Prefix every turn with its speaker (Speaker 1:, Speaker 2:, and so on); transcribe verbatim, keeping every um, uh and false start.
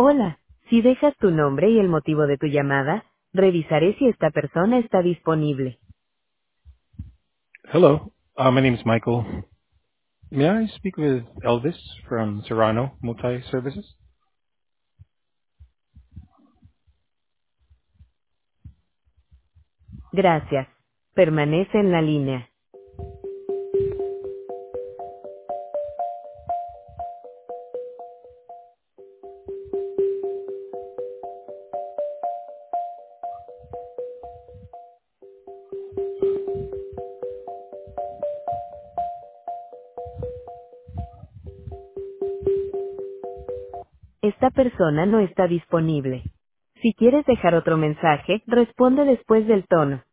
Speaker 1: Hola, si dejas tu nombre y el motivo de tu llamada, revisaré si esta persona está disponible.
Speaker 2: Hello. Uh, my name is Michael. May I speak with Elvis from Serrano Multi-Services?
Speaker 1: Gracias. Permanece en la línea. Esta persona no está disponible. Si quieres dejar otro mensaje, responde después del tono.